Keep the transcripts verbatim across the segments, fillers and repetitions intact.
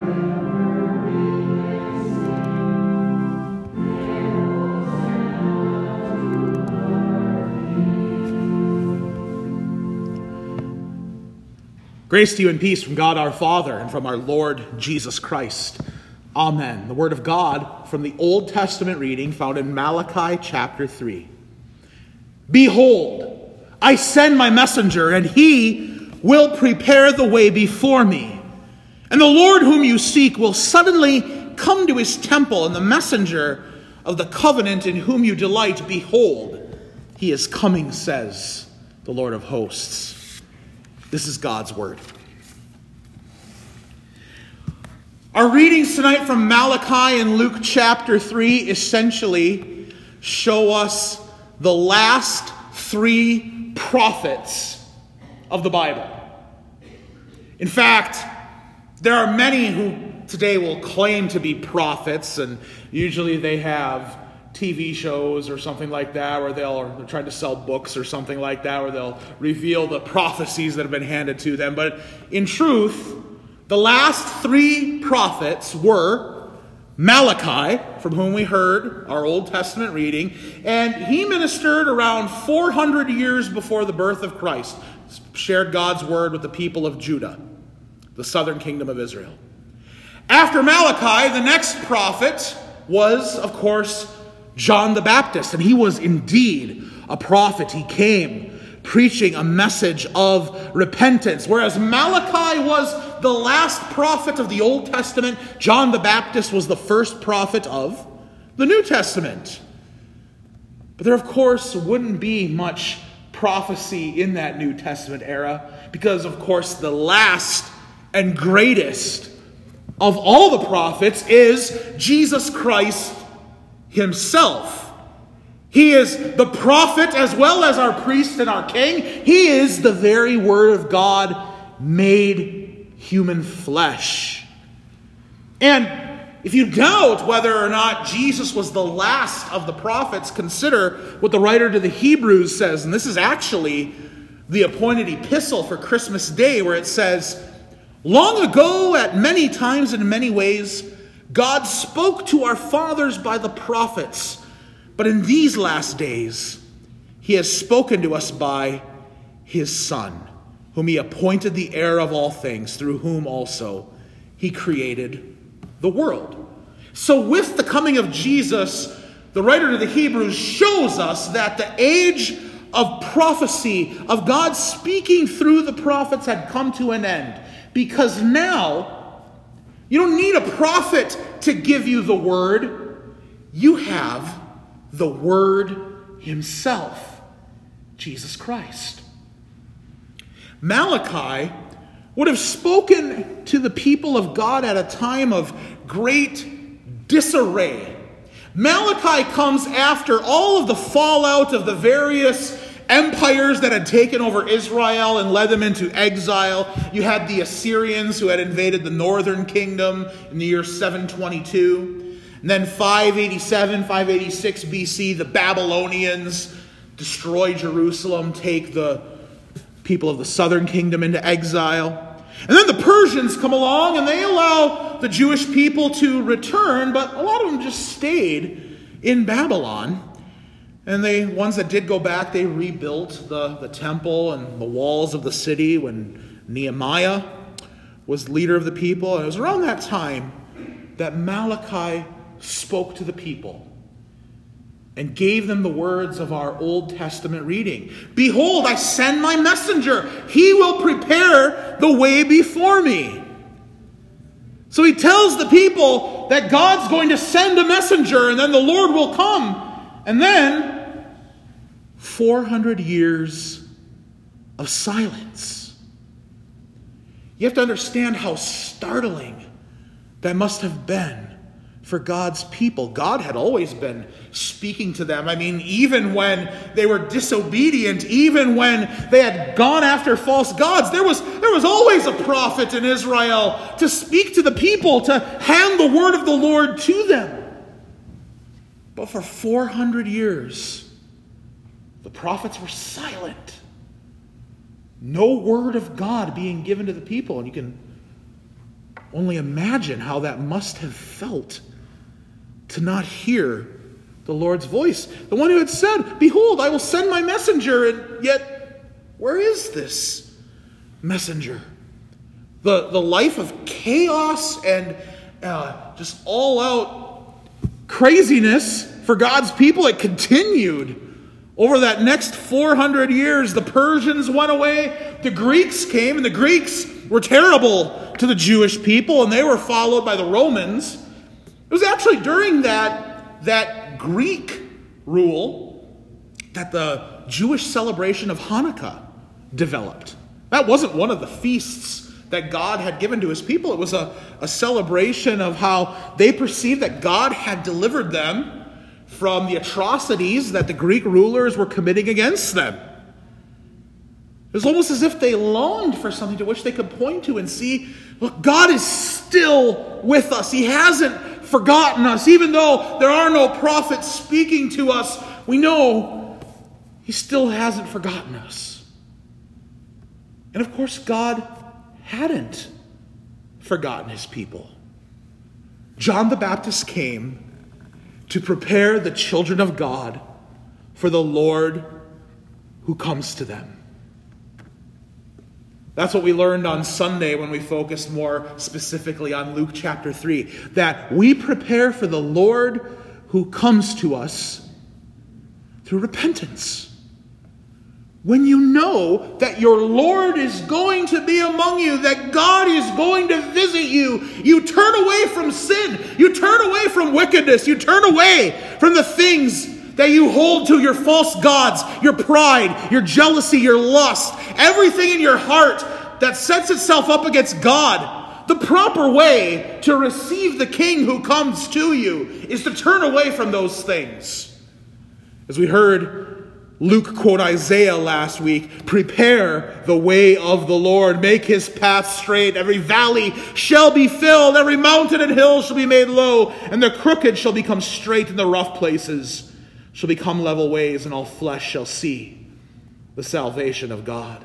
Grace to you and peace from God our Father and from our Lord Jesus Christ. Amen. The word of God from the Old Testament reading found in Malachi chapter three. Behold, I send my messenger, and he will prepare the way before me. And the Lord whom you seek will suddenly come to his temple, and the messenger of the covenant in whom you delight, behold, he is coming, says the Lord of hosts. This is God's word. Our readings tonight from Malachi and Luke chapter three essentially show us the last three prophets of the Bible. In fact, there are many who today will claim to be prophets, and usually they have T V shows or something like that, where they'll, or they're trying to sell books or something like that, where they'll reveal the prophecies that have been handed to them. But in truth, the last three prophets were Malachi, from whom we heard our Old Testament reading, and he ministered around four hundred years before the birth of Christ, shared God's word with the people of Judah, the southern kingdom of Israel. After Malachi, the next prophet was, of course, John the Baptist, and he was indeed a prophet. He came preaching a message of repentance. Whereas Malachi was the last prophet of the Old Testament, John the Baptist was the first prophet of the New Testament. But there, of course, wouldn't be much prophecy in that New Testament era, because, of course, the last and greatest of all the prophets is Jesus Christ himself. He is the prophet as well as our priest and our king. He is the very word of God made human flesh. And if you doubt whether or not Jesus was the last of the prophets, consider what the writer to the Hebrews says. And this is actually the appointed epistle for Christmas Day, where it says, "Long ago, at many times and in many ways, God spoke to our fathers by the prophets, but in these last days, he has spoken to us by his Son, whom he appointed the heir of all things, through whom also he created the world." So with the coming of Jesus, the writer to the Hebrews shows us that the age of prophecy, of God speaking through the prophets, had come to an end. Because now, you don't need a prophet to give you the word. You have the word himself, Jesus Christ. Malachi would have spoken to the people of God at a time of great disarray. Malachi comes after all of the fallout of the various empires that had taken over Israel and led them into exile. You had the Assyrians, who had invaded the northern kingdom in the year seven twenty-two. And then five eighty-seven, five eighty-six B C, the Babylonians destroy Jerusalem, take the people of the southern kingdom into exile. And then the Persians come along and they allow the Jewish people to return, but a lot of them just stayed in Babylon. And the ones that did go back, they rebuilt the, the temple and the walls of the city when Nehemiah was leader of the people. And it was around that time that Malachi spoke to the people and gave them the words of our Old Testament reading. "Behold, I send my messenger. He will prepare the way before me." So he tells the people that God's going to send a messenger, and then the Lord will come. And then four hundred years of silence. You have to understand how startling that must have been for God's people. God had always been speaking to them. I mean, even when they were disobedient, even when they had gone after false gods, there was, there was always a prophet in Israel to speak to the people, to hand the word of the Lord to them. But for four hundred years, the prophets were silent. No word of God being given to the people. And you can only imagine how that must have felt to not hear the Lord's voice. The one who had said, "Behold, I will send my messenger," and yet, where is this messenger? The, the life of chaos and uh, just all-out craziness for God's people, it continued. Over that next four hundred years, the Persians went away, the Greeks came, and the Greeks were terrible to the Jewish people, and they were followed by the Romans. It was actually during that, that Greek rule that the Jewish celebration of Hanukkah developed. That wasn't one of the feasts that God had given to his people. It was a, a celebration of how they perceived that God had delivered them from the atrocities that the Greek rulers were committing against them. It was almost as if they longed for something to which they could point to and see, look, God is still with us. He hasn't forgotten us. Even though there are no prophets speaking to us, we know he still hasn't forgotten us. And of course, God hadn't forgotten his people. John the Baptist came to prepare the children of God for the Lord who comes to them. That's what we learned on Sunday when we focused more specifically on Luke chapter three. That we prepare for the Lord who comes to us through repentance. When you know that your Lord is going to be among you, that God is going to visit you, you turn away from sin. You turn away from wickedness. You turn away from the things that you hold to, your false gods, your pride, your jealousy, your lust, everything in your heart that sets itself up against God. The proper way to receive the King who comes to you is to turn away from those things. As we heard Luke quote Isaiah last week, "Prepare the way of the Lord, make his path straight. Every valley shall be filled, every mountain and hill shall be made low, and the crooked shall become straight, and the rough places shall become level ways, and all flesh shall see the salvation of God."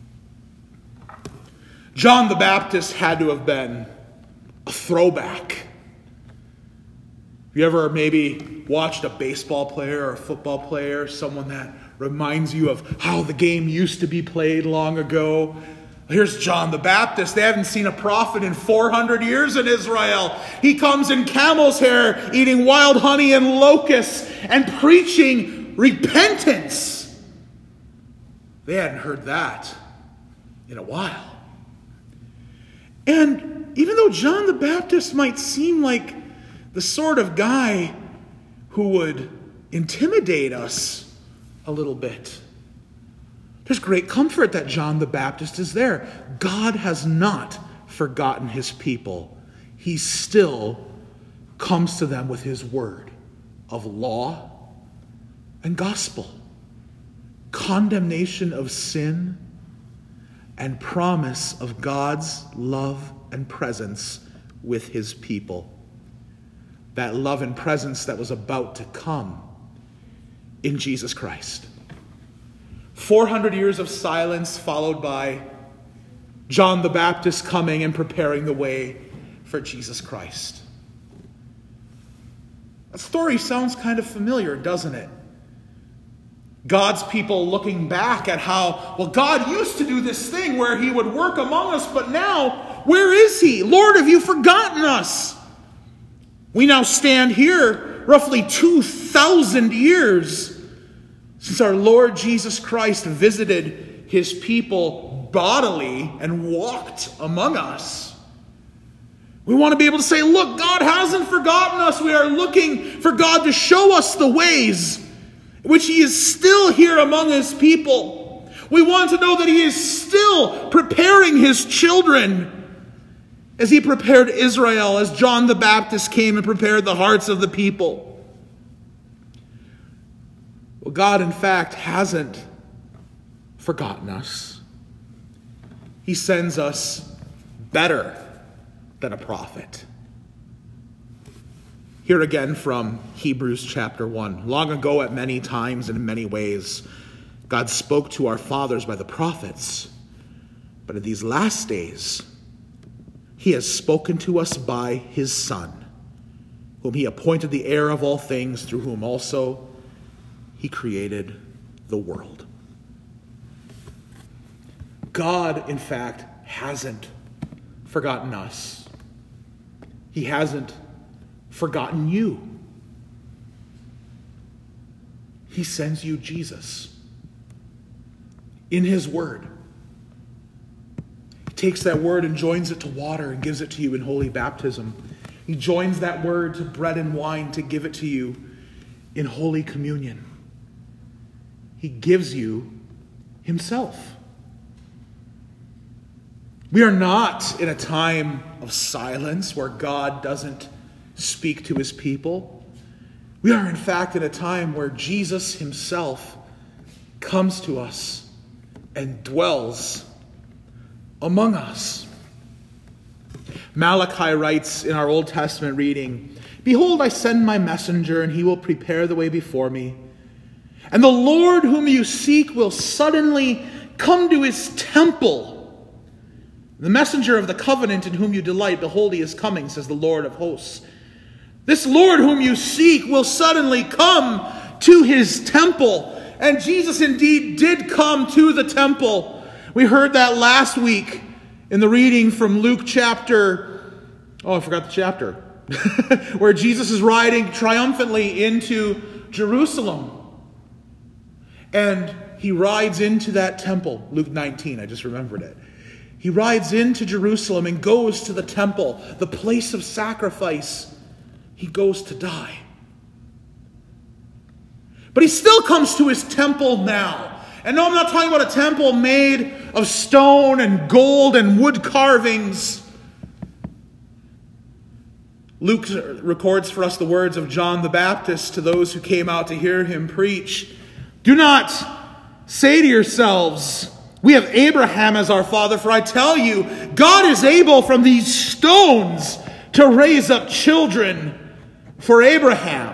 John the Baptist had to have been a throwback. Have you ever maybe watched a baseball player or a football player, someone that reminds you of how the game used to be played long ago? Here's John the Baptist. They haven't seen a prophet in four hundred years in Israel. He comes in camel's hair, eating wild honey and locusts, and preaching repentance. They hadn't heard that in a while. And even though John the Baptist might seem like the sort of guy who would intimidate us a little bit, there's great comfort that John the Baptist is there. God has not forgotten his people. He still comes to them with his word of law and gospel, condemnation of sin, and promise of God's love and presence with his people. That love and presence that was about to come in Jesus Christ. four hundred years of silence followed by John the Baptist coming and preparing the way for Jesus Christ. That story sounds kind of familiar, doesn't it? God's people looking back at how, well, God used to do this thing where he would work among us, but now, where is he? Lord, have you forgotten us? We now stand here roughly two thousand years since our Lord Jesus Christ visited his people bodily and walked among us. We want to be able to say, look, God hasn't forgotten us. We are looking for God to show us the ways in which he is still here among his people. We want to know that he is still preparing his children as he prepared Israel, as John the Baptist came and prepared the hearts of the people. Well, God, in fact, hasn't forgotten us. He sends us better than a prophet. Here again from Hebrews chapter one. Long ago, at many times and in many ways, God spoke to our fathers by the prophets. But in these last days, he has spoken to us by his Son, whom he appointed the heir of all things, through whom also he created the world. God, in fact, hasn't forgotten us. He hasn't forgotten you. He sends you Jesus in his word. He takes that word and joins it to water and gives it to you in holy baptism. He joins that word to bread and wine to give it to you in holy communion. He gives you himself. We are not in a time of silence where God doesn't speak to his people. We are, in fact, in a time where Jesus himself comes to us and dwells among us. Malachi writes in our Old Testament reading, "Behold, I send my messenger, and he will prepare the way before me. And the Lord whom you seek will suddenly come to his temple. The messenger of the covenant in whom you delight, behold, he is coming, says the Lord of hosts. This Lord whom you seek will suddenly come to his temple." And Jesus indeed did come to the temple. We heard that last week in the reading from Luke chapter, oh, I forgot the chapter, where Jesus is riding triumphantly into Jerusalem. And he rides into that temple. Luke nineteen, I just remembered it. He rides into Jerusalem and goes to the temple, the place of sacrifice. He goes to die. But he still comes to his temple now. And no, I'm not talking about a temple made of stone and gold and wood carvings. Luke records for us the words of John the Baptist to those who came out to hear him preach. "Do not say to yourselves, 'We have Abraham as our father,' for I tell you, God is able from these stones to raise up children for Abraham."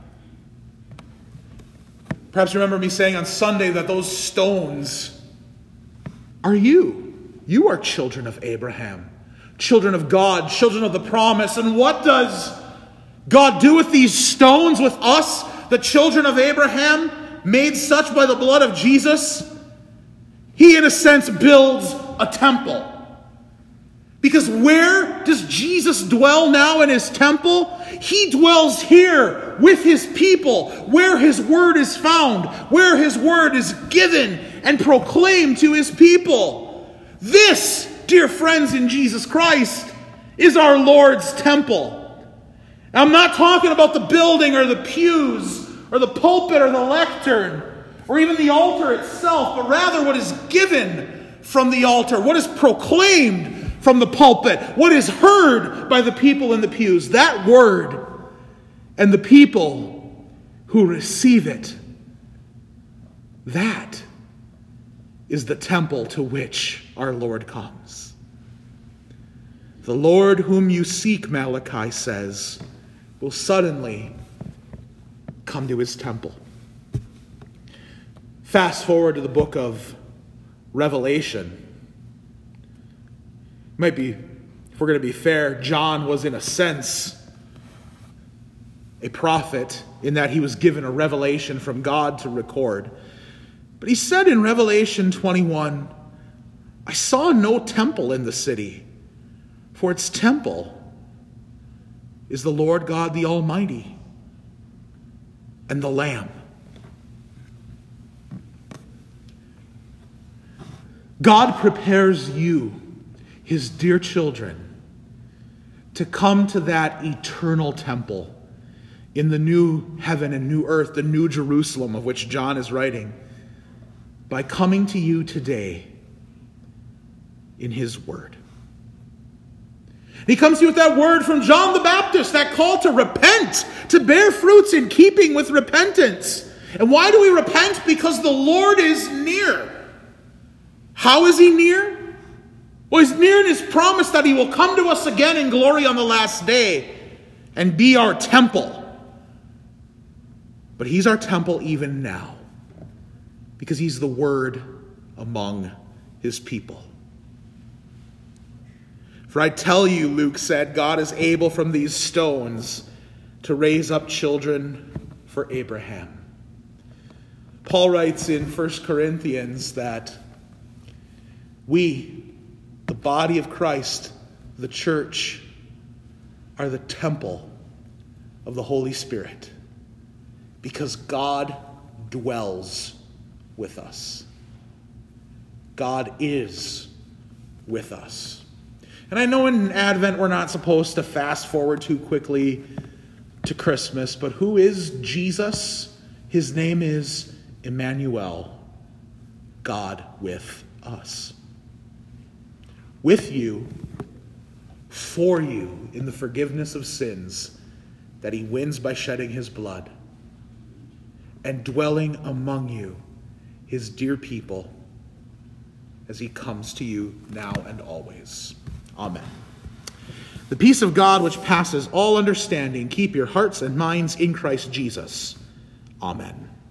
Perhaps you remember me saying on Sunday that those stones are you. You are children of Abraham, children of God, children of the promise. And what does God do with these stones, with us, the children of Abraham, made such by the blood of Jesus? He, in a sense, builds a temple. Because where does Jesus dwell now in his temple? He dwells here with his people, where his word is found, where his word is given and proclaimed to his people. This, dear friends in Jesus Christ, is our Lord's temple. Now, I'm not talking about the building or the pews or the pulpit or the lectern or even the altar itself, but rather what is given from the altar, what is proclaimed from the pulpit, what is heard by the people in the pews. That word and the people who receive it, that is the temple to which our Lord comes. The Lord whom you seek, Malachi says, will suddenly come to his temple. Fast forward to the book of Revelation. Might be, if we're going to be fair, John was in a sense a prophet in that he was given a revelation from God to record. But he said in Revelation twenty-one, "I saw no temple in the city, for its temple is the Lord God the Almighty and the Lamb." God prepares you, his dear children, to come to that eternal temple in the new heaven and new earth, the new Jerusalem of which John is writing, by coming to you today in his word. He comes to you with that word from John the Baptist, that call to repent, to bear fruits in keeping with repentance. And why do we repent? Because the Lord is near. How is he near? Well, he's near in his promise that he will come to us again in glory on the last day and be our temple. But he's our temple even now because he's the word among his people. For I tell you, Luke said, God is able from these stones to raise up children for Abraham. Paul writes in First Corinthians that we, the body of Christ, the church, are the temple of the Holy Spirit, because God dwells with us. God is with us. And I know in Advent we're not supposed to fast forward too quickly to Christmas, but who is Jesus? His name is Emmanuel, God with us. With you, for you, in the forgiveness of sins that he wins by shedding his blood, and dwelling among you, his dear people, as he comes to you now and always. Amen. The peace of God, which passes all understanding, keep your hearts and minds in Christ Jesus. Amen.